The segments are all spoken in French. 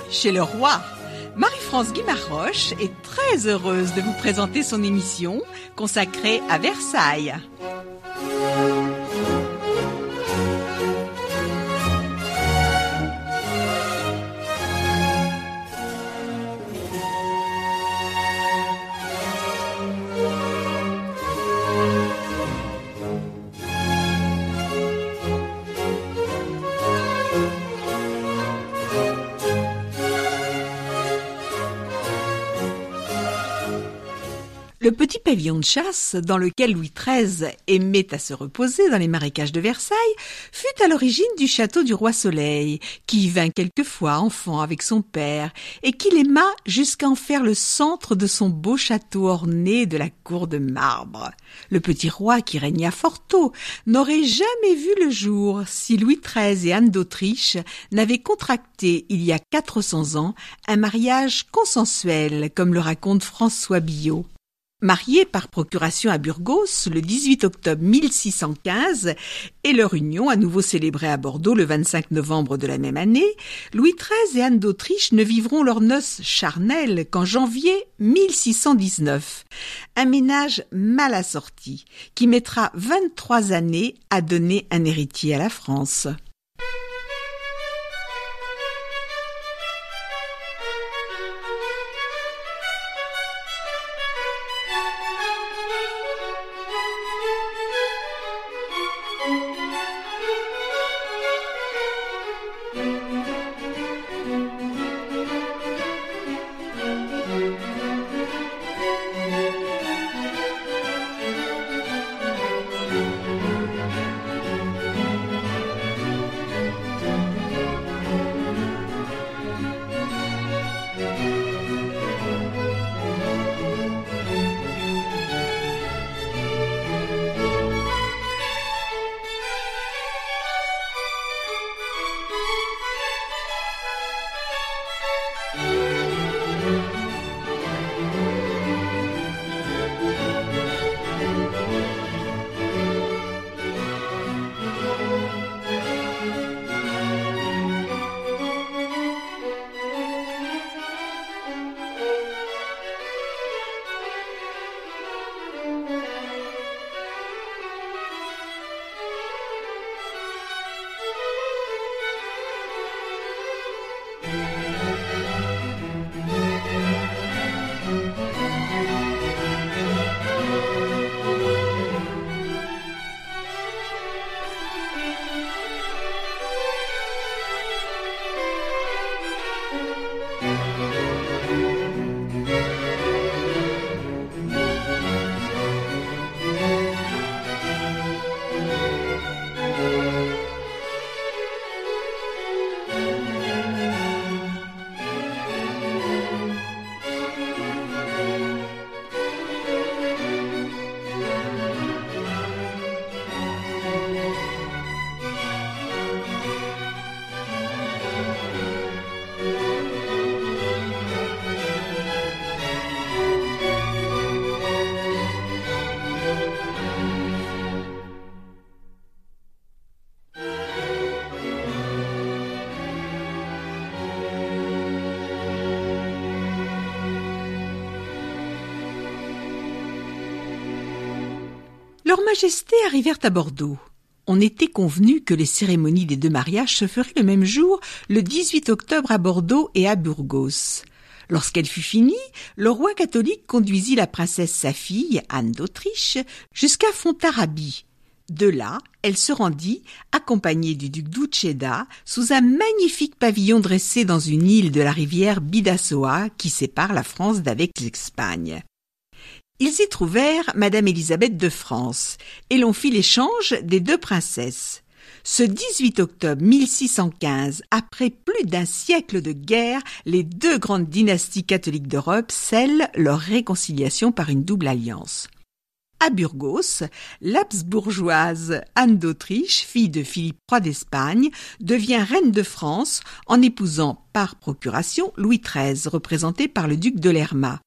chez le roi. Marie-France Guimaroche est très heureuse de vous présenter son émission consacrée à Versailles. Le petit pavillon de chasse dans lequel Louis XIII aimait à se reposer dans les marécages de Versailles fut à l'origine du château du Roi Soleil, qui y vint quelquefois enfant avec son père et qu'il aima jusqu'à en faire le centre de son beau château orné de la cour de marbre. Le petit roi qui régna fort tôt n'aurait jamais vu le jour si Louis XIII et Anne d'Autriche n'avaient contracté il y a 400 ans un mariage consensuel, comme le raconte François Billot. Mariés par procuration à Burgos le 18 octobre 1615 et leur union à nouveau célébrée à Bordeaux le 25 novembre de la même année, Louis XIII et Anne d'Autriche ne vivront leurs noces charnelles qu'en janvier 1619. Un ménage mal assorti qui mettra 23 années à donner un héritier à la France. Leurs majestés arrivèrent à Bordeaux. On était convenu que les cérémonies des deux mariages se feraient le même jour, le 18 octobre à Bordeaux et à Burgos. Lorsqu'elle fut finie, le roi catholique conduisit la princesse sa fille, Anne d'Autriche, jusqu'à Fontarabie. De là, elle se rendit, accompagnée du duc d'Uceda, sous un magnifique pavillon dressé dans une île de la rivière Bidassoa qui sépare la France d'avec l'Espagne. Ils y trouvèrent Madame Élisabeth de France et l'on fit l'échange des deux princesses. Ce 18 octobre 1615, après plus d'un siècle de guerre, les deux grandes dynasties catholiques d'Europe scellent leur réconciliation par une double alliance. À Burgos, l'habsbourgeoise Anne d'Autriche, fille de Philippe III d'Espagne, devient reine de France en épousant par procuration Louis XIII, représenté par le duc de Lerma.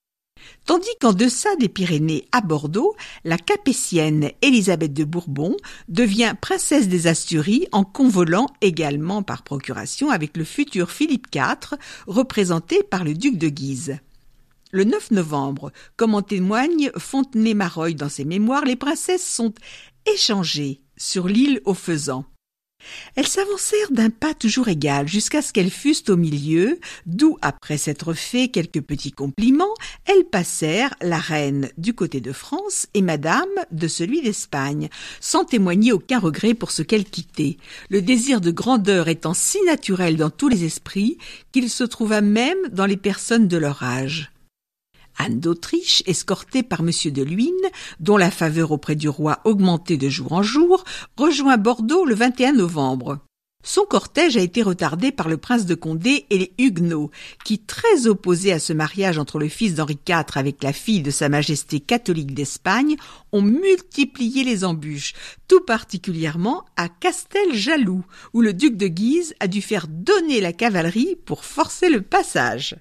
Tandis qu'en deçà des Pyrénées, à Bordeaux, la capétienne Élisabeth de Bourbon devient princesse des Asturies en convolant également par procuration avec le futur Philippe IV, représenté par le duc de Guise. Le 9 novembre, comme en témoigne Fontenay-Mareuil dans ses mémoires, les princesses sont échangées sur l'île aux faisans. Elles s'avancèrent d'un pas toujours égal jusqu'à ce qu'elles fussent au milieu, d'où, après s'être fait quelques petits compliments, elles passèrent, la reine du côté de France et madame de celui d'Espagne, sans témoigner aucun regret pour ce qu'elles quittaient, le désir de grandeur étant si naturel dans tous les esprits qu'il se trouva même dans les personnes de leur âge. Anne d'Autriche, escortée par M. de Luynes, dont la faveur auprès du roi augmentait de jour en jour, rejoint Bordeaux le 21 novembre. Son cortège a été retardé par le prince de Condé et les Huguenots, qui, très opposés à ce mariage entre le fils d'Henri IV avec la fille de Sa Majesté catholique d'Espagne, ont multiplié les embûches, tout particulièrement à Casteljaloux, où le duc de Guise a dû faire donner la cavalerie pour forcer le passage.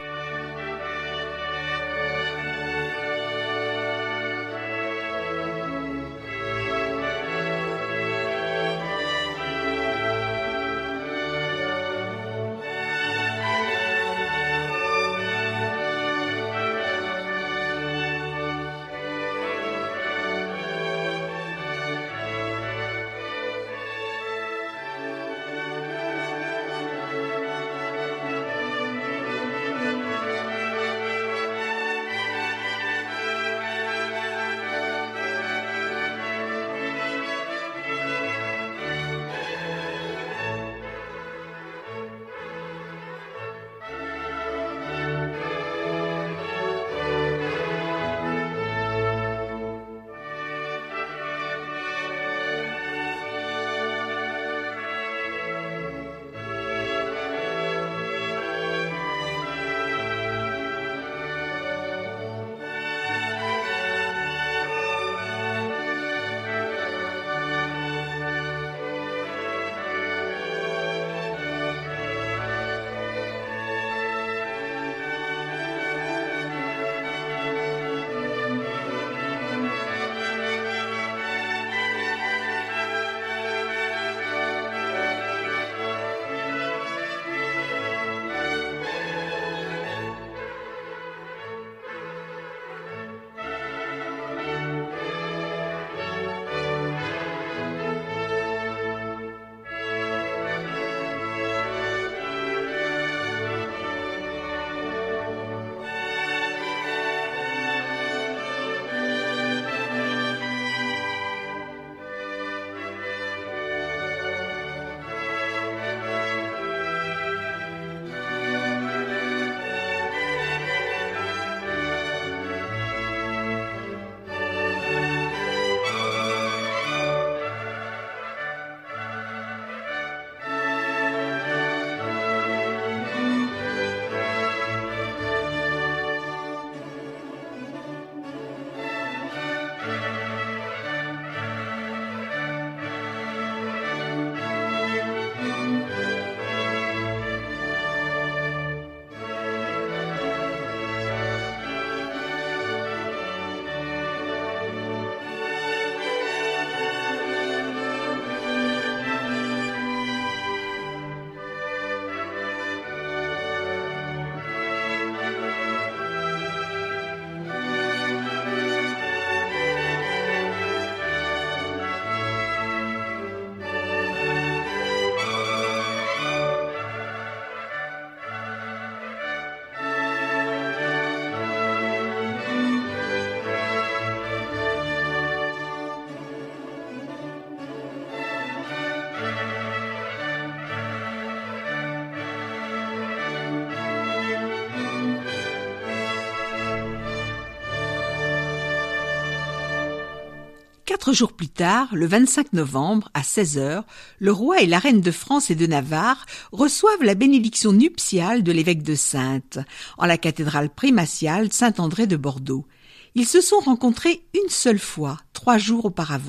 Quatre jours plus tard, le 25 novembre, à 16h, le roi et la reine de France et de Navarre reçoivent la bénédiction nuptiale de l'évêque de Saintes, en la cathédrale primatiale Saint-André de Bordeaux. Ils se sont rencontrés une seule fois, 3 jours auparavant.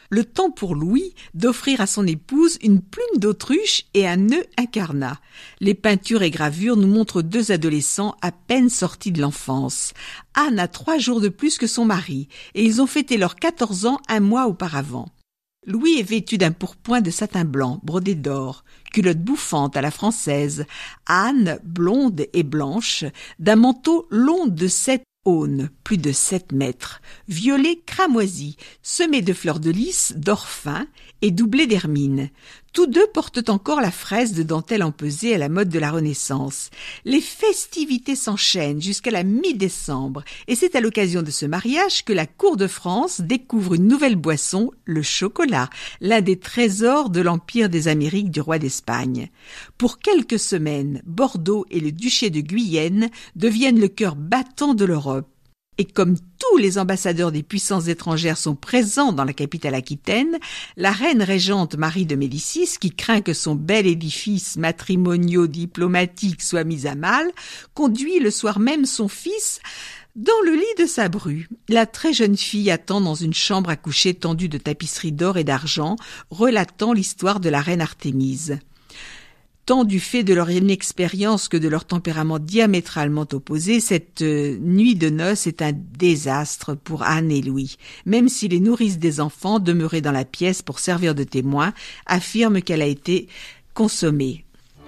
Le temps pour Louis d'offrir à son épouse une plume d'autruche et un nœud incarnat. Les peintures et gravures nous montrent deux adolescents à peine sortis de l'enfance. Anne a 3 jours de plus que son mari et ils ont fêté leurs 14 ans un mois auparavant. Louis est vêtu d'un pourpoint de satin blanc brodé d'or, culotte bouffante à la française. Anne, blonde et blanche, d'un manteau long de 7 aunes, plus de 7 mètres, violet cramoisi, semé de fleurs de lys, d'or fin et doublé d'hermine. Tous deux portent encore la fraise de dentelle empesée à la mode de la Renaissance. Les festivités s'enchaînent jusqu'à la mi-décembre et c'est à l'occasion de ce mariage que la cour de France découvre une nouvelle boisson, le chocolat, l'un des trésors de l'Empire des Amériques du roi d'Espagne. Pour quelques semaines, Bordeaux et le duché de Guyenne deviennent le cœur battant de l'Europe. Et comme tous les ambassadeurs des puissances étrangères sont présents dans la capitale aquitaine, la reine régente Marie de Médicis, qui craint que son bel édifice matrimoniaux-diplomatique soit mis à mal, conduit le soir même son fils dans le lit de sa bru. La très jeune fille attend dans une chambre à coucher tendue de tapisseries d'or et d'argent, relatant l'histoire de la reine Artémise. Tant du fait de leur inexpérience que de leur tempérament diamétralement opposé, cette nuit de noces est un désastre pour Anne et Louis. Même si les nourrices des enfants, demeurées dans la pièce pour servir de témoins, affirment qu'elle a été consommée.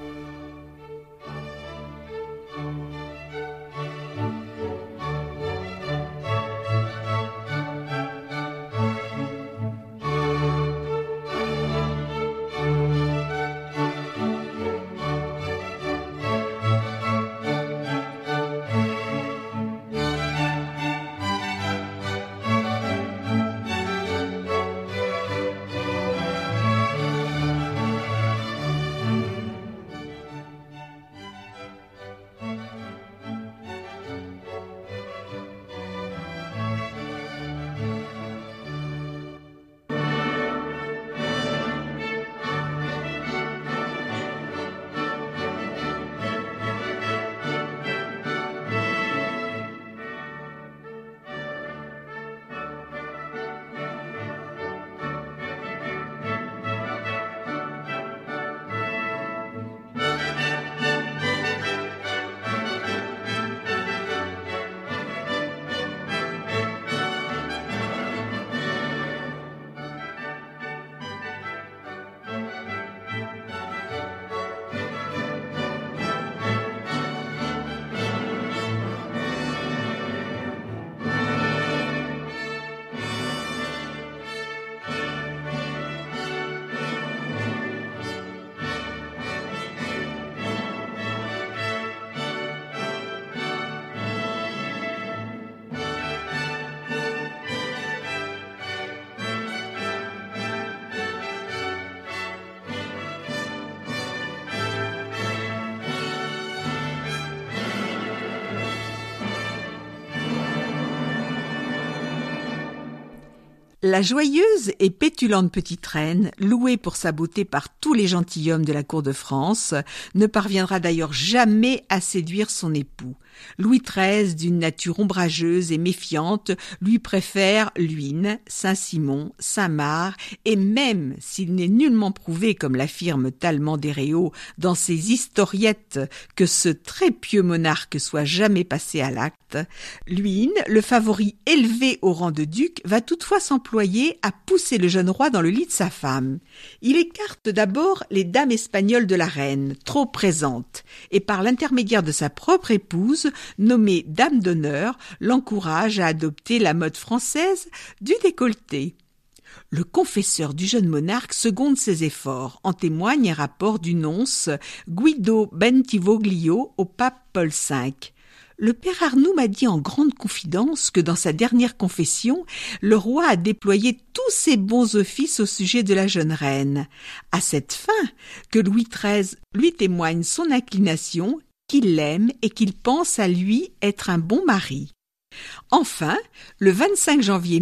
La joyeuse et pétulante petite reine, louée pour sa beauté par tous les gentilshommes de la cour de France, ne parviendra d'ailleurs jamais à séduire son époux. Louis XIII, d'une nature ombrageuse et méfiante, lui préfère Luynes, Saint-Simon, Saint-Marc, et même s'il n'est nullement prouvé, comme l'affirme Tallemant des Réaux dans ses historiettes, que ce très pieux monarque soit jamais passé à l'acte, Luynes, le favori élevé au rang de duc, va toutefois s'employer à pousser le jeune roi dans le lit de sa femme. Il écarte d'abord les dames espagnoles de la reine, trop présentes, et par l'intermédiaire de sa propre épouse, nommée dame d'honneur, l'encourage à adopter la mode française du décolleté. Le confesseur du jeune monarque seconde ses efforts. En témoigne un rapport du nonce Guido Bentivoglio au pape Paul V. Le père Arnoux m'a dit en grande confidence que dans sa dernière confession, le roi a déployé tous ses bons offices au sujet de la jeune reine. À cette fin, que Louis XIII lui témoigne son inclination, qu'il l'aime et qu'il pense à lui être un bon mari. Enfin, le 25 janvier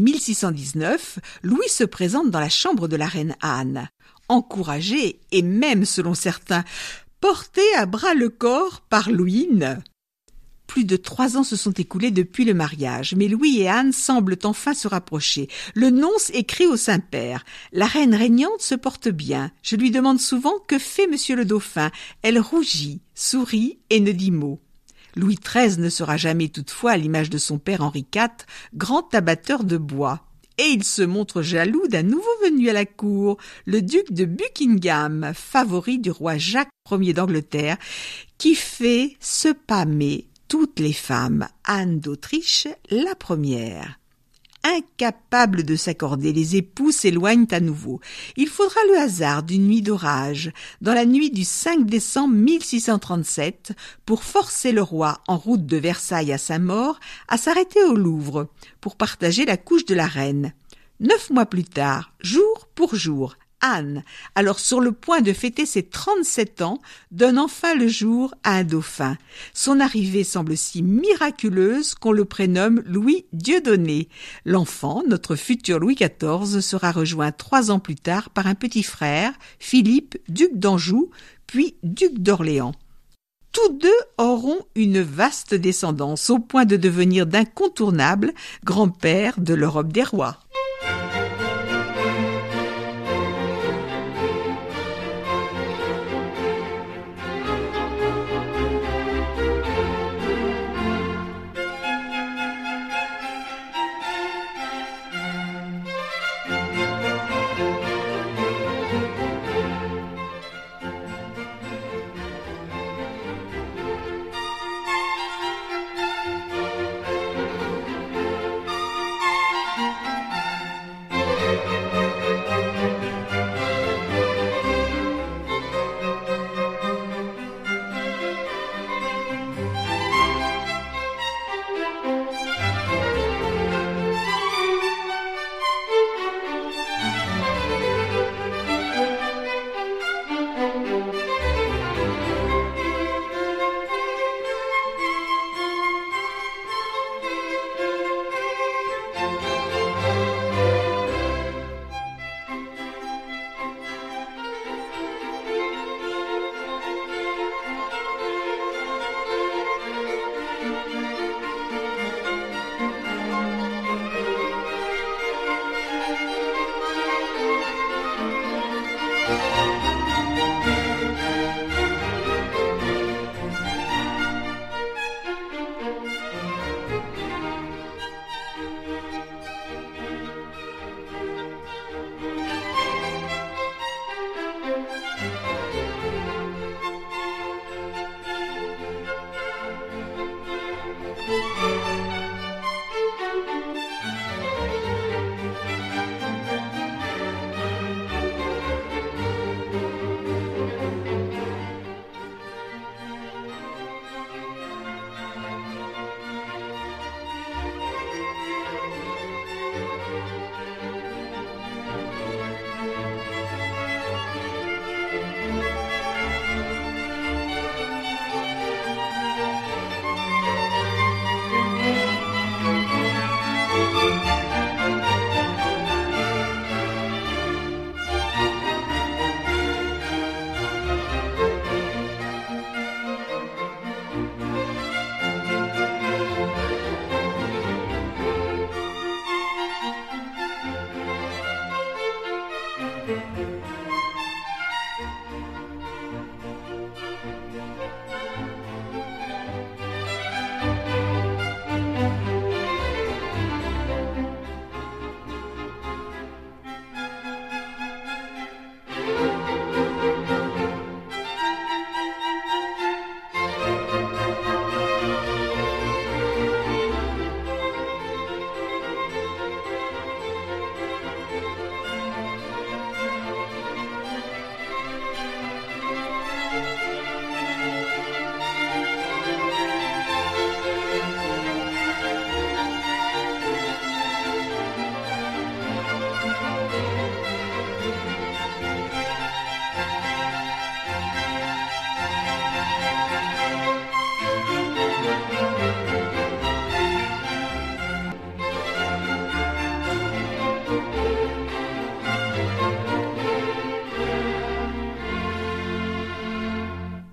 1619, Louis se présente dans la chambre de la reine Anne, encouragé et même, selon certains, porté à bras le corps par Luynes. Plus de 3 ans se sont écoulés depuis le mariage, mais Louis et Anne semblent enfin se rapprocher. Le nonce écrit au Saint-Père. La reine régnante se porte bien. Je lui demande souvent que fait monsieur le dauphin. Elle rougit, sourit et ne dit mot. Louis XIII ne sera jamais toutefois, à l'image de son père Henri IV, grand abatteur de bois. Et il se montre jaloux d'un nouveau venu à la cour, le duc de Buckingham, favori du roi Jacques Ier d'Angleterre, qui fait se pâmer toutes les femmes, Anne d'Autriche la première. Incapables de s'accorder, les époux s'éloignent à nouveau. Il faudra le hasard d'une nuit d'orage, dans la nuit du 5 décembre 1637, pour forcer le roi, en route de Versailles à sa mort, à s'arrêter au Louvre, pour partager la couche de la reine. 9 mois plus tard, jour pour jour, Anne, alors sur le point de fêter ses 37 ans, donne enfin le jour à un dauphin. Son arrivée semble si miraculeuse qu'on le prénomme Louis Dieudonné. L'enfant, notre futur Louis XIV, sera rejoint 3 ans plus tard par un petit frère, Philippe, duc d'Anjou, puis duc d'Orléans. Tous deux auront une vaste descendance, au point de devenir d'incontournables grands-pères de l'Europe des rois.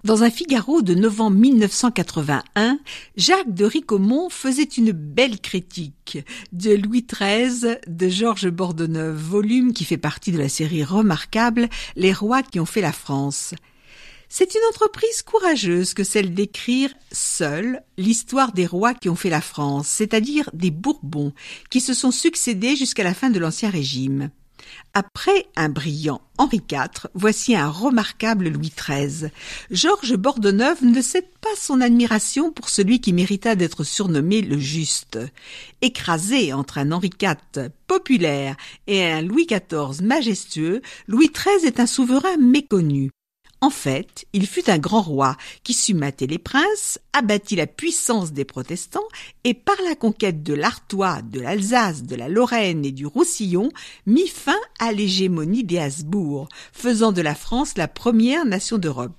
Dans un Figaro de novembre 1981, Jacques de Ricomont faisait une belle critique de Louis XIII de Georges Bordenave, volume qui fait partie de la série remarquable Les rois qui ont fait la France. C'est une entreprise courageuse que celle d'écrire seule l'histoire des rois qui ont fait la France, c'est-à-dire des Bourbons, qui se sont succédés jusqu'à la fin de l'Ancien Régime. Après un brillant Henri IV, voici un remarquable Louis XIII. Georges Bordenave ne cède pas son admiration pour celui qui mérita d'être surnommé le Juste. Écrasé entre un Henri IV populaire et un Louis XIV majestueux, Louis XIII est un souverain méconnu. En fait, il fut un grand roi qui sut mater les princes, abattit la puissance des protestants et par la conquête de l'Artois, de l'Alsace, de la Lorraine et du Roussillon, mit fin à l'hégémonie des Habsbourg, faisant de la France la première nation d'Europe.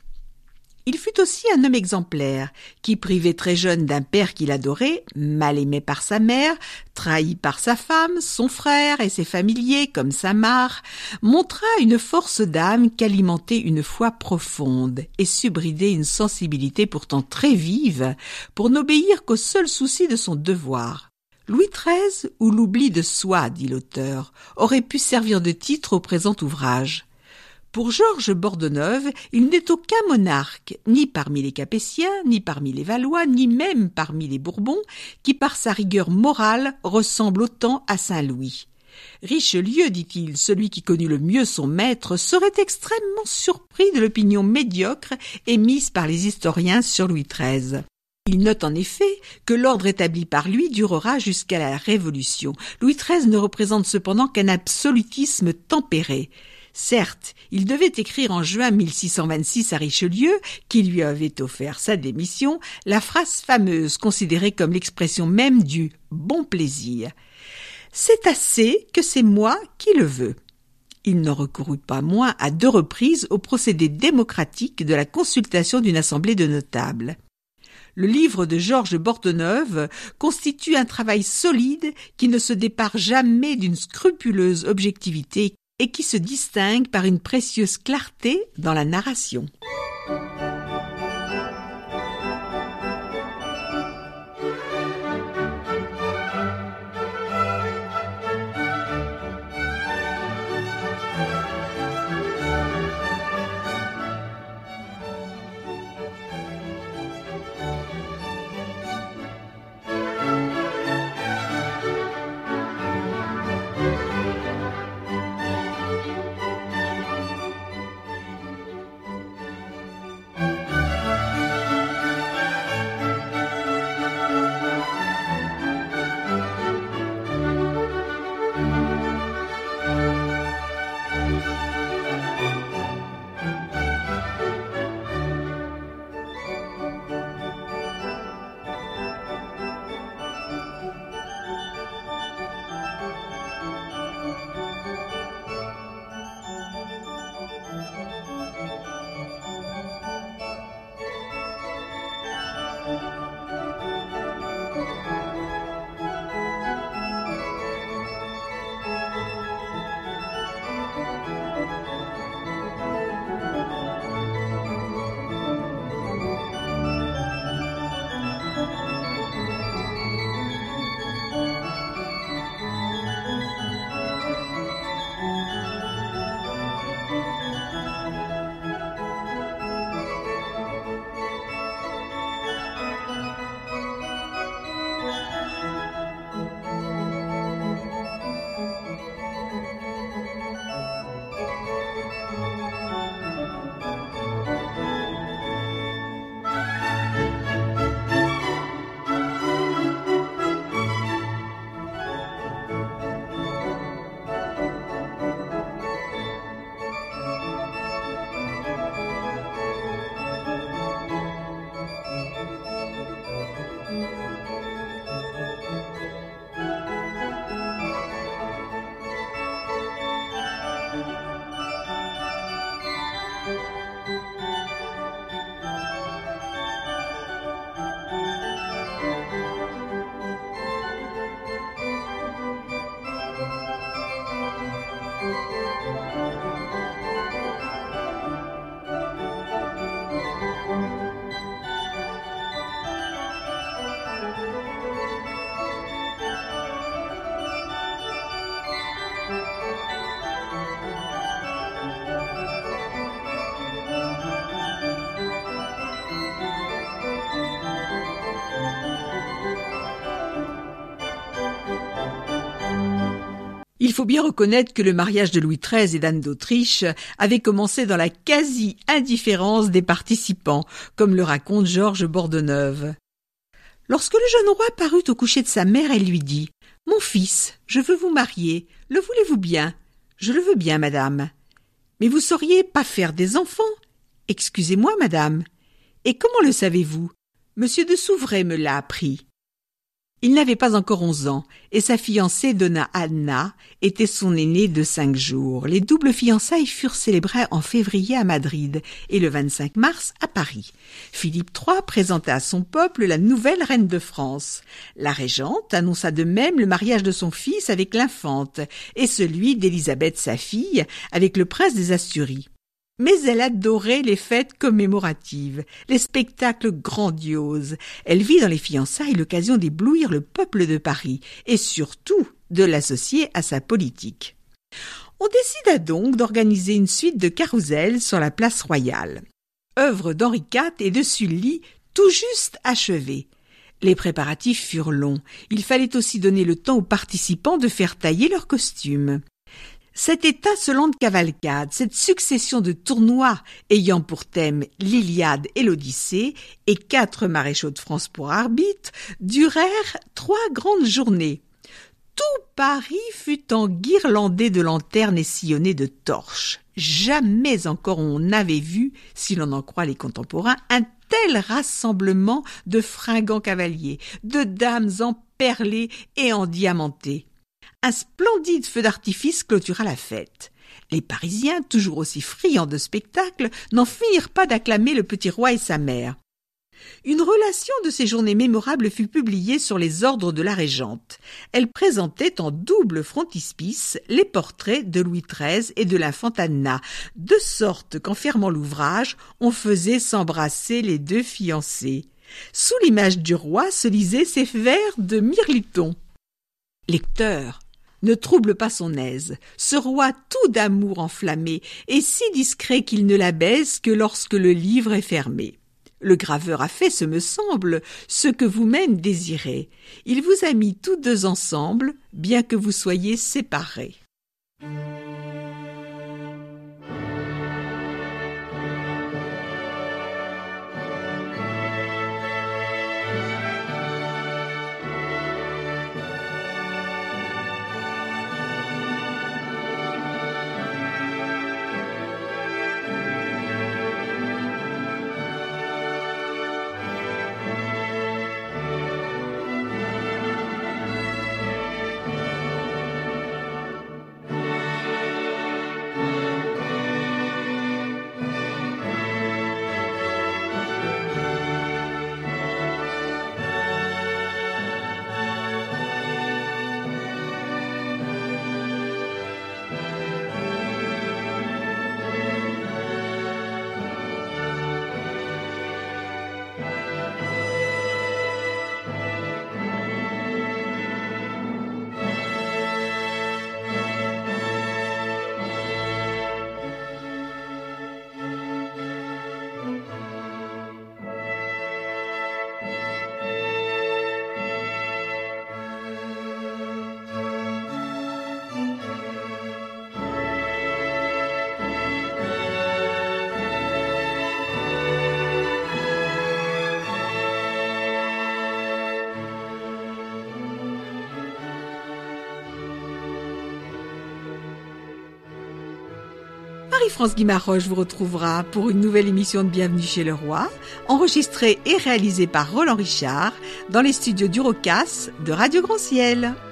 Il fut aussi un homme exemplaire, qui, privé très jeune d'un père qu'il adorait, mal aimé par sa mère, trahi par sa femme, son frère et ses familiers comme Saint-Marc, montra une force d'âme qu'alimentait une foi profonde et sut brider une sensibilité pourtant très vive pour n'obéir qu'au seul souci de son devoir. Louis XIII, ou l'oubli de soi, dit l'auteur, aurait pu servir de titre au présent ouvrage. Pour Georges Bordenave, il n'est aucun monarque, ni parmi les Capétiens, ni parmi les Valois, ni même parmi les Bourbons, qui par sa rigueur morale ressemble autant à Saint-Louis. Richelieu, dit-il, celui qui connut le mieux son maître, serait extrêmement surpris de l'opinion médiocre émise par les historiens sur Louis XIII. Il note en effet que l'ordre établi par lui durera jusqu'à la Révolution. Louis XIII ne représente cependant qu'un absolutisme tempéré. Certes, il devait écrire en juin 1626 à Richelieu, qui lui avait offert sa démission, la phrase fameuse considérée comme l'expression même du « bon plaisir ». C'est assez que c'est moi qui le veux. Il n'en recourut pas moins à 2 reprises au procédé démocratique de la consultation d'une assemblée de notables. Le livre de Georges Bordenave constitue un travail solide qui ne se départ jamais d'une scrupuleuse objectivité et qui se distingue par une précieuse clarté dans la narration. Il faut bien reconnaître que le mariage de Louis XIII et d'Anne d'Autriche avait commencé dans la quasi-indifférence des participants, comme le raconte Georges Bordeneuve. Lorsque le jeune roi parut au coucher de sa mère, elle lui dit « Mon fils, je veux vous marier, le voulez-vous bien ?»« Je le veux bien, madame. »« Mais vous sauriez pas faire des enfants ?»« Excusez-moi, madame. »« Et comment le savez-vous ? Monsieur de Souvray me l'a appris. » Il n'avait pas encore 11 ans, et sa fiancée, Donna Anna, était son aînée de 5 jours. Les doubles fiançailles furent célébrées en février à Madrid et le 25 mars à Paris. Philippe III présenta à son peuple la nouvelle reine de France. La régente annonça de même le mariage de son fils avec l'infante et celui d'Élisabeth sa fille avec le prince des Asturies. Mais elle adorait les fêtes commémoratives, les spectacles grandioses. Elle vit dans les fiançailles l'occasion d'éblouir le peuple de Paris et surtout de l'associer à sa politique. On décida donc d'organiser une suite de carrousels sur la place royale. Œuvre d'Henri IV et de Sully, tout juste achevée. Les préparatifs furent longs. Il fallait aussi donner le temps aux participants de faire tailler leurs costumes. Cette étincelante cavalcade, cette succession de tournois ayant pour thème l'Iliade et l'Odyssée et 4 maréchaux de France pour arbitre, durèrent 3 grandes journées. Tout Paris fut enguirlandé de lanternes et sillonné de torches. Jamais encore on n'avait vu, si l'on en croit les contemporains, un tel rassemblement de fringants cavaliers, de dames emperlées et endiamantées. Un splendide feu d'artifice clôtura la fête. Les Parisiens, toujours aussi friands de spectacles, n'en finirent pas d'acclamer le petit roi et sa mère. Une relation de ces journées mémorables fut publiée sur les ordres de la régente. Elle présentait en double frontispice les portraits de Louis XIII et de l'infante Anna, de sorte qu'en fermant l'ouvrage, on faisait s'embrasser les 2 fiancés. Sous l'image du roi se lisaient ces vers de Mirliton. Lecteur, ne trouble pas son aise, ce roi tout d'amour enflammé est si discret qu'il ne la baise que lorsque le livre est fermé. Le graveur a fait, ce me semble, ce que vous-même désirez. Il vous a mis tous 2 ensemble, bien que vous soyez séparés. Marie-France Guimaroche vous retrouvera pour une nouvelle émission de Bienvenue chez le Roi, enregistrée et réalisée par Roland Richard dans les studios du Rocas de Radio Grand Ciel.